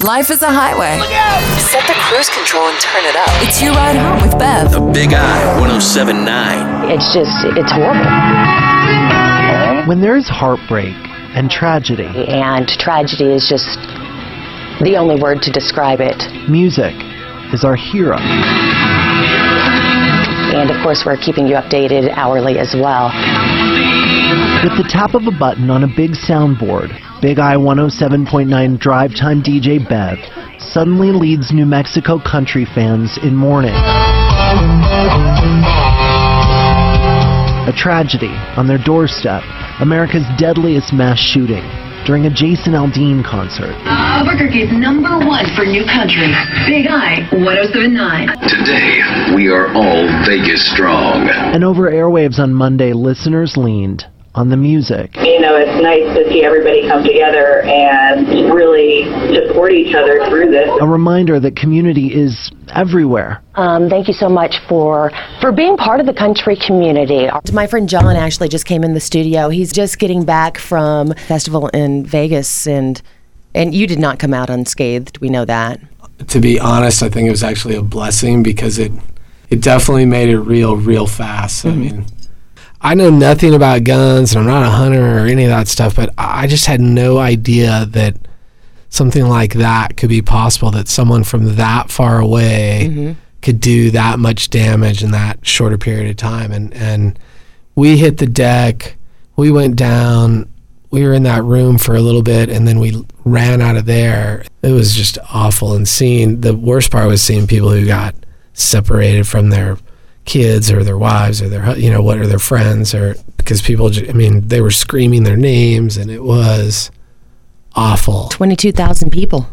Life is a highway. Set the cruise control and turn it up. It's your ride home with Bev. The Big I 107.9. It's horrible. When there's heartbreak and tragedy, And tragedy is just the only word to describe it. music is our hero. And of course, we're keeping you updated hourly as well. With the tap of a button on a big soundboard, Big I 107.9 drive time DJ Bev suddenly leads New Mexico country fans in mourning. A tragedy on their doorstep, America's deadliest mass shooting during a Jason Aldean concert. Albuquerque's #1 for new country, Big I 107.9. Today, we are all Vegas strong. And over airwaves on Monday, listeners leaned on the music. You know, it's nice to see everybody come together and really support each other through this. A reminder that community is everywhere. Thank you so much for being part of the country community. My friend John actually just came in the studio. He's just getting back from a festival in Vegas, and you did not come out unscathed. We know that. To be honest, I think it was actually a blessing because it definitely made it real fast. I mean, I know nothing about guns, and I'm not a hunter or any of that stuff, but I just had no idea that something like that could be possible, that someone from that far away could do that much damage in that shorter period of time. And we hit the deck, we went down, we were in that room for a little bit, and then we ran out of there. It was just awful. And the worst part was seeing people who got separated from their kids or their wives or their their friends, or because people they were screaming their names, and it was awful. 22,000 people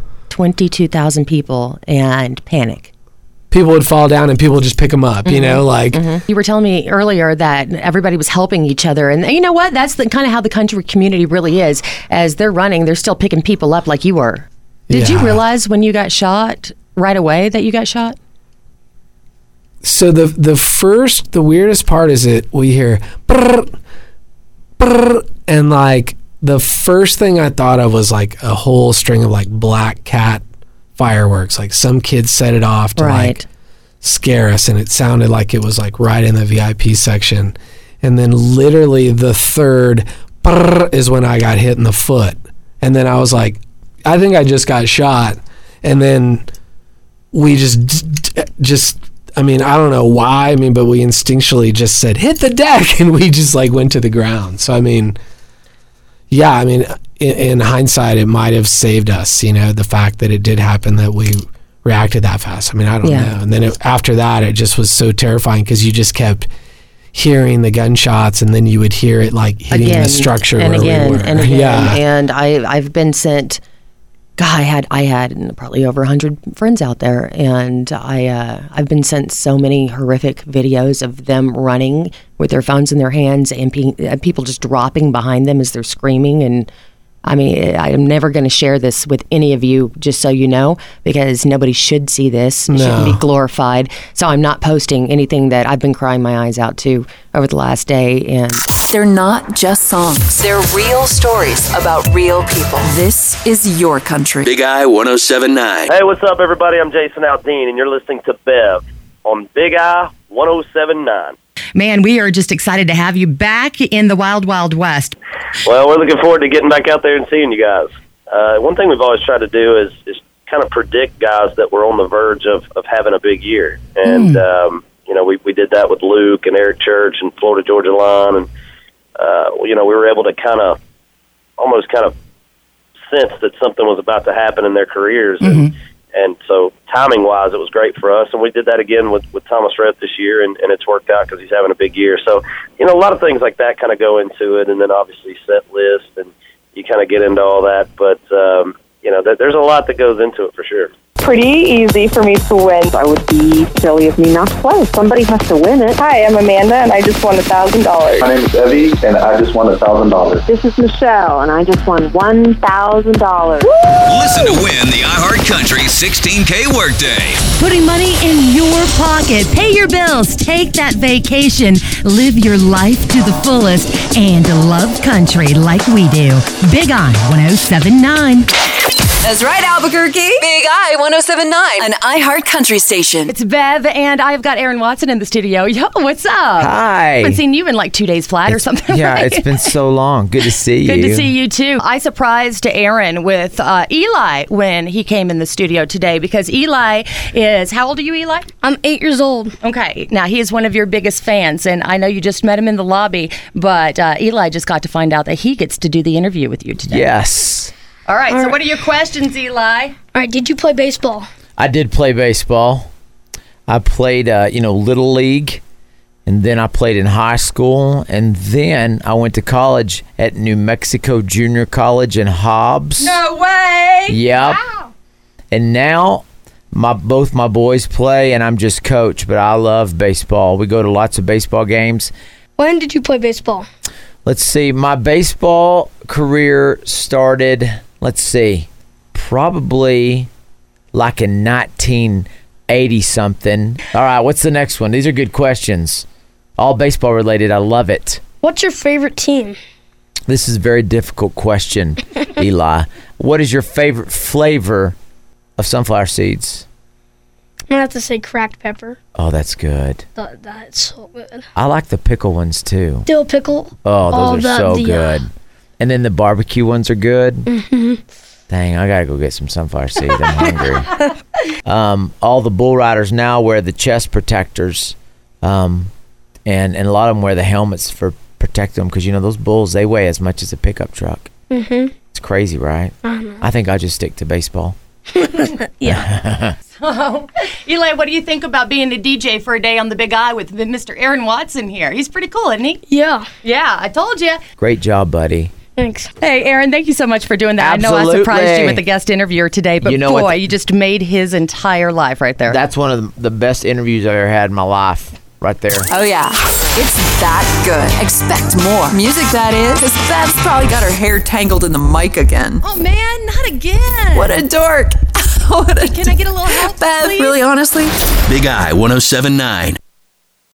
and panic. People would fall down and people would just pick them up, You were telling me earlier that everybody was helping each other, and you know what, that's the kind of how the country community really is. As they're running, they're still picking people up like you were. Did you realize when you got shot right away that you got shot? So the weirdest part is that we hear brr, brr, and like the first thing I thought of was like a whole string of like black cat fireworks. Like some kids set it off to like scare us, and it sounded like it was like right in the VIP section. And then literally the third brr is when I got hit in the foot. And then I was like, I think I just got shot. And then we just I don't know why, but we instinctually just said, hit the deck, and we just like went to the ground. So, in hindsight, it might have saved us, the fact that it did happen, that we reacted that fast. I don't know. And then after that, it just was so terrifying because you just kept hearing the gunshots, and then you would hear it like hitting the structure and where again, we were. and again. Yeah. And I've been sent... God, I had probably over 100 friends out there, and I've been sent so many horrific videos of them running with their phones in their hands and people just dropping behind them as they're screaming. And I'm never going to share this with any of you, just so you know, because nobody should see this. It shouldn't be glorified. So I'm not posting anything that I've been crying my eyes out to over the last day. And they're not just songs. They're real stories about real people. This is your country. Big I 107.9. Hey, what's up, everybody? I'm Jason Aldean, and you're listening to Bev on Big I 107.9. Man, we are just excited to have you back in the Wild Wild West. Well, we're looking forward to getting back out there and seeing you guys. One thing we've always tried to do is kind of predict guys that we're on the verge of having a big year. And, we did that with Luke and Eric Church and Florida Georgia Line. And, we were able to almost sense that something was about to happen in their careers. And so timing-wise, it was great for us. And we did that again with Thomas Rhett this year, and it's worked out because he's having a big year. So, a lot of things like that kind of go into it, and then obviously set list, and you kind of get into all that. But, there's a lot that goes into it for sure. Pretty easy for me to win. I would be silly of me not to play. Somebody has to win it. Hi, I'm Amanda, and I just won $1,000. My name is Evie, and I just won $1,000. This is Michelle, and I just won $1,000. Listen to win the iHeart Country 16K Workday. Putting money in your pocket. Pay your bills. Take that vacation. Live your life to the fullest. And love country like we do. Big I 107.9. That's right, Albuquerque. Big I 107.9. An iHeart Country station. It's Bev, and I've got Aaron Watson in the studio. Yo, what's up? Hi. I haven't seen you in like 2 days flat or something. Yeah, right? It's been so long. Good to see you. Good to see you too. I surprised Aaron with Eli when he came in the studio today because Eli is, how old are you, Eli? I'm 8 years old. Okay. Now, he is one of your biggest fans, and I know you just met him in the lobby, but Eli just got to find out that he gets to do the interview with you today. Yes. All right. So what are your questions, Eli? All right. Did you play baseball? I did play baseball. I played, Little League, and then I played in high school, and then I went to college at New Mexico Junior College in Hobbs. No way! Yep. Wow. And now both my boys play, and I'm just coach, but I love baseball. We go to lots of baseball games. When did you play baseball? Let's see. My baseball career started, probably like in 1980-something. All right, what's the next one? These are good questions. All baseball related. I love it. What's your favorite team? This is a very difficult question, Eli. What is your favorite flavor of sunflower seeds? I'm going to have to say cracked pepper. Oh, that's good. That's so good. I like the pickle ones, too. Dill pickle. Oh, those are so good. And then the barbecue ones are good. Mm-hmm. Dang, I got to go get some sunflower seeds. I'm hungry. All the bull riders now wear the chest protectors. And a lot of them wear the helmets for protect them because, those bulls, they weigh as much as a pickup truck. Mm-hmm. It's crazy, right? I think I'll just stick to baseball. Yeah. So, Eli, what do you think about being a DJ for a day on the Big I with Mr. Aaron Watson here? He's pretty cool, isn't he? Yeah. Yeah, I told you. Great job, buddy. Thanks. Hey, Aaron, thank you so much for doing that. Absolutely. I know I surprised you with the guest interviewer today, but boy, you just made his entire life right there. That's one of the best interviews I've ever had in my life. Right there. Oh, yeah. It's that good. Expect more. Music, that is. Because Bev's probably got her hair tangled in the mic again. Oh, man, not again. What a dork. Can I get a little help, Bev, please? really, honestly? Big I 107.9.